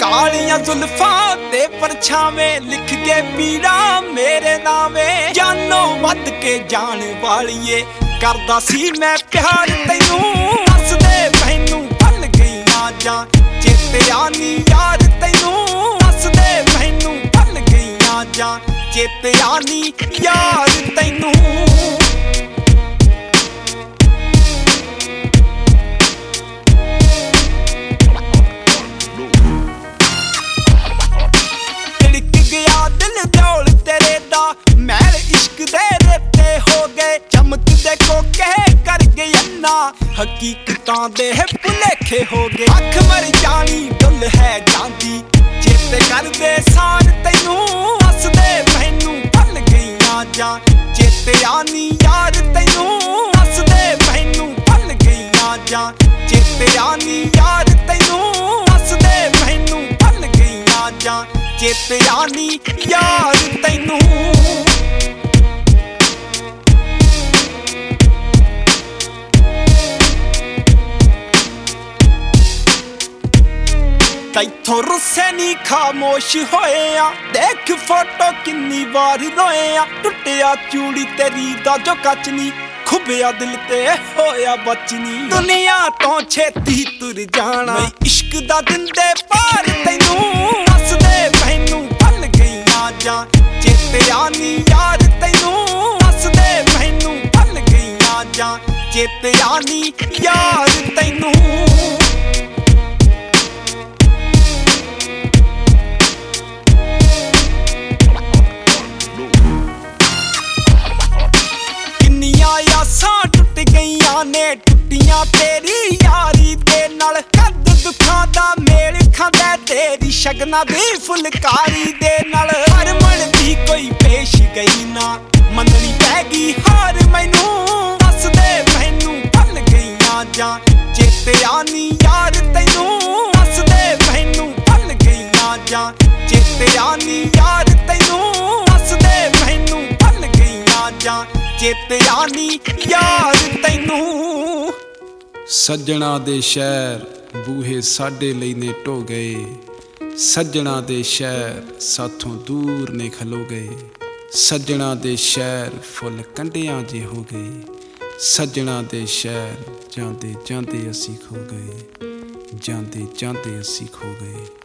कालियां जुल्फां ते परछावें लिख के पीड़ा मेरे नावे। जानो वध के जान वालिए करदा सी मैं प्यार तैनू। हसदे मैनू भुल गईयां जां चेते आनी यार तैनू। हसदे मैनू भुल गईयां जां चेते आनी यार तैनू। महल इश्क दे रेते हो गए चमकदे कोके कर गए ना हकीकतां दे भुलेखे हो गए। अख मर जानी डुल है जांदी चेते कर दे सार तैनू। हसदे मैनू भुल गईयां जां चेते आनी यार तैनू। हसदे मैनू भुल गईयां जां चेते आनी यार तैनू। हसदे मैनू भुल गईयां जां चेते आनी यार तैनू। तैथों रुस्से नी खामोश होए आ देख फोटो किन्नी बार रोए आ। टुटिया चूड़ी तेरी दा जो कच नी खुबिया दिल ते होया बचनी। दुनिया तो छेती तुर जाना इश्क दा दिंदे पार तैनू। हसदे मैनू भुल गईयां जां चेते आनी यार तैनू। हसदे मैनू भुल गईयां जां चेते आनी यार तैनू। आसां टुट गईयां ने टुटियां तेरी यारी दे नाल। कद दुखां दा मेल खांदा तेरी शगना दी फुलकारी दे नाल। हरमन दी कोई पेश गई ना मननी पै गई हार मैनू। हसदे मैनू भुल गईयां जां चेते आनी यार तैनू। हसदे मैनू भुल गईयां जां चेते आनी यार तैनू। हसदे मैनू भुल गईयां जां चेते आनी यार तैनू। सज्जणा दे शहर बूहे साडे लई ने ढो गए। सज्जणा दे शहर साथों दूर ने खलो गए। सज्जणा दे शहर फुल कंढियां जे हो गए। सज्जणा दे शहर जांदे जांदे असी खो गए। जांदे जांदे असी खो गए।